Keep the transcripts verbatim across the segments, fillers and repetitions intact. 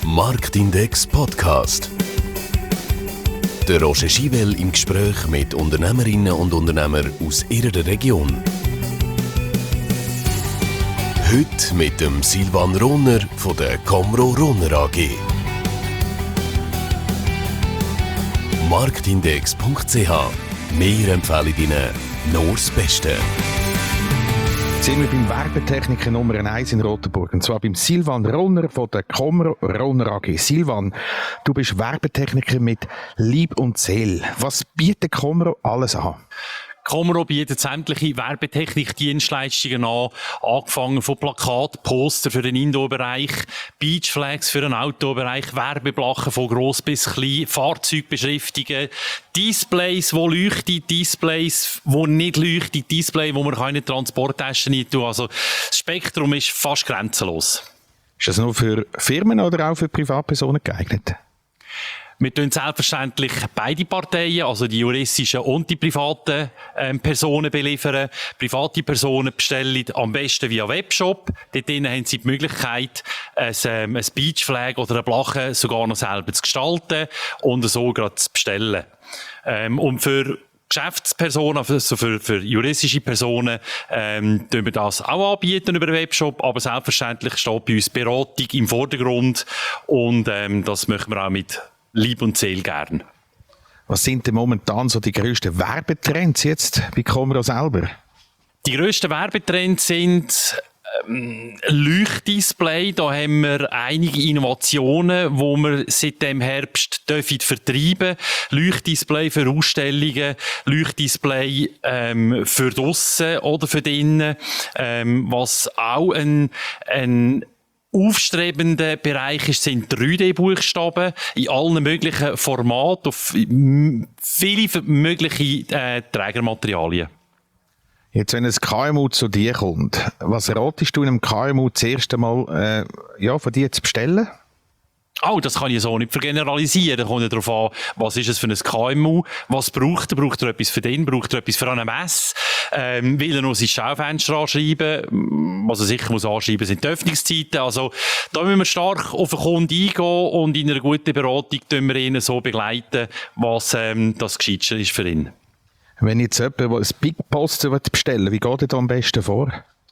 Marktindex Podcast. Der Roger Schibel im Gespräch mit Unternehmerinnen und Unternehmern aus ihrer Region. Heute mit dem Silvan Rohner von der Comro Rohner A G. Marktindex punkt c h. Wir empfehlen Ihnen nur das Beste. Jetzt sind wir beim Werbetechniker Nummer eins in Rotenburg, und zwar beim Silvan Rohner von der Comro Rohner A G. Silvan, du bist Werbetechniker mit Lieb und Seele. Was bietet Comro alles an? Comro bietet sämtliche Werbetechnik-Dienstleistungen an, angefangen von Plakaten, Poster für den Indoor-Bereich, Beachflags für den Outdoor-Bereich, Werbeblachen von gross bis klein, Fahrzeugbeschriftungen, Displays, die leuchten, Displays, die nicht leuchten, Displays, wo man keine Transporttaschen nicht tun. Also das Spektrum ist fast grenzenlos. Ist das nur für Firmen oder auch für Privatpersonen geeignet? Wir tun selbstverständlich beide Parteien, also die juristischen und die privaten ähm, Personen beliefern. Private Personen bestellen am besten via Webshop. Dort haben sie die Möglichkeit, ein, ähm, ein Beachflag oder eine Blache sogar noch selber zu gestalten und so gerade zu bestellen. Ähm, und für Geschäftspersonen, also für, für juristische Personen, ähm, tun wir das auch anbieten über den Webshop, aber selbstverständlich steht bei uns Beratung im Vordergrund und ähm, das möchten wir auch mit Lieb und Seele gern. Was sind denn momentan so die grössten Werbetrends jetzt bei Comro selber? Die grössten Werbetrends sind ähm, Leuchtdisplay. Da haben wir einige Innovationen, die wir seit dem Herbst dürfen vertreiben. Leuchtdisplay für Ausstellungen, Leuchtdisplay ähm, für draussen oder für drinnen, ähm, was auch ein, ein aufstrebender Bereich ist, sind drei D Buchstaben in allen möglichen Formaten, auf viele mögliche äh, Trägermaterialien. Jetzt, wenn ein K M U zu dir kommt, was ratest du einem K M U das erste Mal äh, ja, von dir zu bestellen? Oh, das kann ich so nicht vergeneralisieren. Da kommt ja darauf an, was ist es für ein K M U, was braucht er, braucht er etwas für den, braucht er etwas für eine Messe, ähm, will er noch sein Schaufenster anschreiben, was er sicher muss anschreiben, sind die Öffnungszeiten. Also, da müssen wir stark auf den Kunden eingehen und in einer guten Beratung tun wir ihn so begleiten, was ähm, das Gescheitste ist für ihn. Wenn jetzt jemand ein Big Poster bestellen will, wie geht er da am besten vor?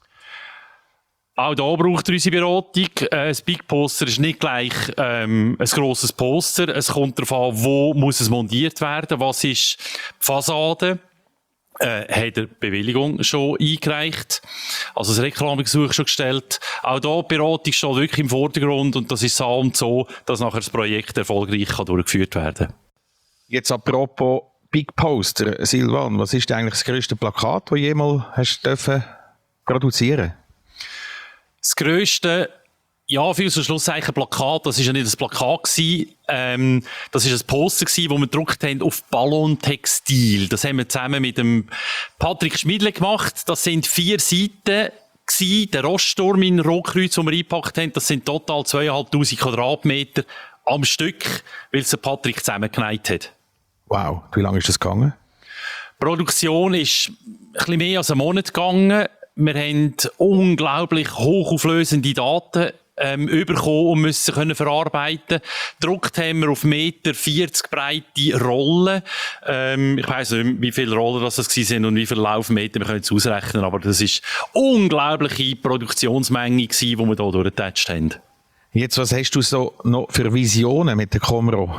Auch da braucht er unsere Beratung. Ein Big Poster ist nicht gleich ähm, ein grosses Poster. Es kommt darauf an, wo muss es montiert werden, was ist die Fassade. Äh, hat er Bewilligung schon eingereicht, also das Reklamgesuch schon gestellt. Auch da die Beratung steht wirklich im Vordergrund und das ist so und so, dass nachher das Projekt erfolgreich kann durchgeführt werden kann. Jetzt apropos Big Poster, Silvan, was ist eigentlich das grösste Plakat, das du jemals hast dürfen produzieren? Das grösste, ja, für uns Schlusszeichen Plakat, das war ja nicht ein Plakat gewesen, ähm, das war ein Poster gewesen, das wir gedruckt haben auf Ballon Textil. Das haben wir zusammen mit dem Patrick Schmidle gemacht. Das sind vier Seiten gewesen, der Roststurm in Rotkreuz, den wir eingepackt haben, das sind total zweitausendfünfhundert Quadratmeter am Stück, weil es der Patrick zusammengenäht hat. Wow, wie lange ist das gegangen? Die Produktion ist ein bisschen mehr als einen Monat gegangen. Wir haben unglaublich hochauflösende Daten ähm, bekommen und müssen können verarbeiten. Gedruckt haben wir auf eins Meter vierzig breite Rollen. Ähm, ich weiss nicht, wie viele Rollen das waren und wie viele Laufmeter, wir können es ausrechnen, aber das war unglaubliche Produktionsmenge, die wir hier durchgetatscht haben. Jetzt, was hast du so noch für Visionen mit der Comro?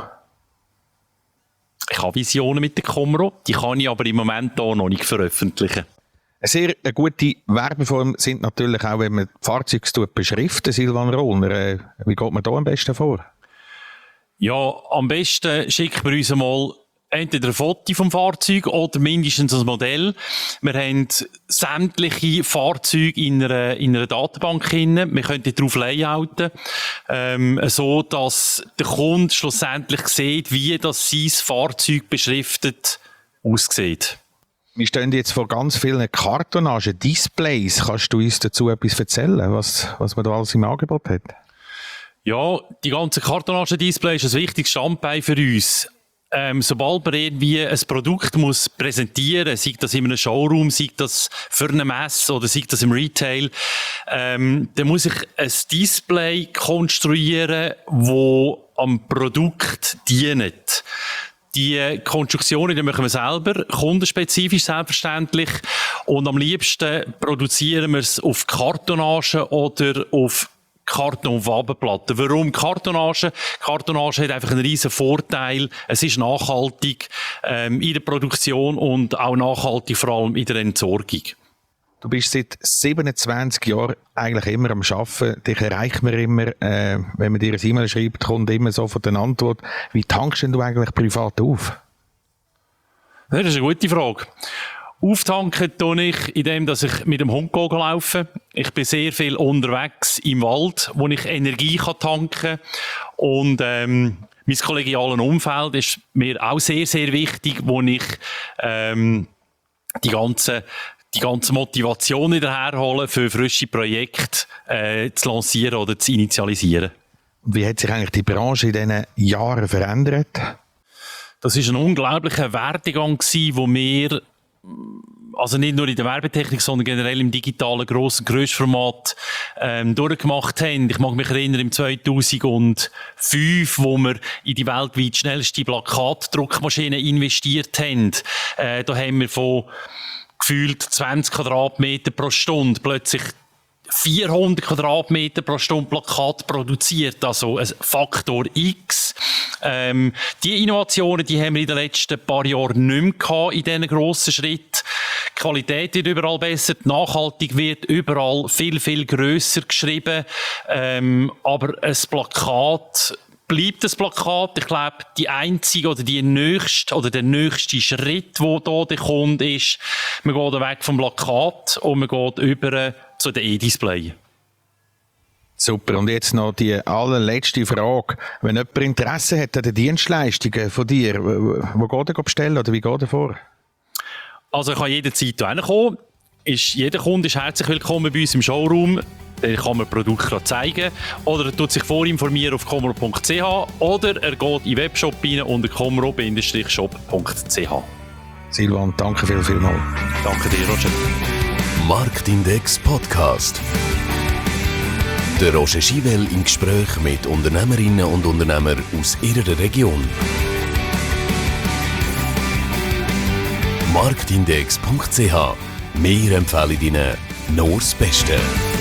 Ich habe Visionen mit der Comro, die kann ich aber im Moment hier noch nicht veröffentlichen. Eine sehr eine gute Werbeform sind natürlich auch, wenn man die Fahrzeuge beschriftet, Silvan Rohner. Wie geht man da am besten vor? Ja, am besten schicken wir uns einmal entweder ein Foto vom Fahrzeug oder mindestens ein Modell. Wir haben sämtliche Fahrzeuge in einer, in einer Datenbank drin. Wir können darauf layouten, ähm, so dass der Kunde schlussendlich sieht, wie das sein Fahrzeug beschriftet aussieht. Wir stehen jetzt vor ganz vielen Kartonagen, Displays. Kannst du uns dazu etwas erzählen, was, was man da alles im Angebot hat? Ja, die ganzen Kartonagen-Displays ist ein wichtiges Standbein für uns. ähm, sobald man irgendwie ein Produkt muss präsentieren, sei das in einem Showroom, sei das für eine Messe oder sei das im Retail, ähm, dann muss ich ein Display konstruieren, wo am Produkt dient. Die Konstruktionen, die machen wir selber, kundenspezifisch selbstverständlich. Und am liebsten produzieren wir es auf Kartonage oder auf Karton-Wabenplatten. Warum Kartonage? Kartonage hat einfach einen riesen Vorteil. Es ist nachhaltig ähm, in der Produktion und auch nachhaltig vor allem in der Entsorgung. Du bist seit siebenundzwanzig Jahren eigentlich immer am Arbeiten. Dich erreicht man immer, äh, wenn man dir ein E-Mail schreibt, kommt immer sofort eine Antwort. Wie tankst denn du eigentlich privat auf? Ja, das ist eine gute Frage. Auftanken tue ich, indem dass ich mit dem Hund laufe. Ich bin sehr viel unterwegs im Wald, wo ich Energie kann tanken kann. Und ähm, mein kollegiales Umfeld ist mir auch sehr, sehr wichtig, wo ich ähm, die ganze die ganze Motivation wieder herholen, für frische Projekte äh, zu lancieren oder zu initialisieren. Wie hat sich eigentlich die Branche in diesen Jahren verändert? Das war ein unglaublicher Werdegang, den wir, also nicht nur in der Werbetechnik, sondern generell im digitalen grossen Grössformat ähm, durchgemacht haben. Ich mag mich erinnern, im zweitausendfünf, wo wir in die weltweit schnellste Plakatdruckmaschine investiert haben. Äh, da haben wir von gefühlt zwanzig Quadratmeter pro Stunde plötzlich vierhundert Quadratmeter pro Stunde Plakat produziert, also ein Faktor X. Ähm, die Innovationen, die haben wir in den letzten paar Jahren nicht mehr gehabt, in diesen grossen Schritten. Die Qualität wird überall besser, die Nachhaltigkeit wird überall viel, viel grösser geschrieben. Ähm, aber ein Plakat bleibt das Plakat. Ich glaube, die einzige oder die nächste oder der nächste Schritt, der hier der Kunde ist, man geht weg vom Plakat und man geht über zu den E-Display. Super. Und jetzt noch die allerletzte Frage. Wenn jemand Interesse hat an den Dienstleistungen von dir, wo geht er bestellen oder wie geht er vor? Also ich kann jederzeit hierher kommen. Ist, jeder Kunde ist herzlich willkommen bei uns im Showroom. Dann kann man Produkte zeigen. Oder er tut sich vorinformieren auf comro punkt c h oder er geht in den Webshop rein unter comro shop punkt c h. Silvan, danke viel, viel mal. Danke dir, Roger. Marktindex Podcast. Der Roger Schivel im Gespräch mit Unternehmerinnen und Unternehmern aus ihrer Region. marktindex punkt c h. Wir empfehlen Ihnen nur das Beste.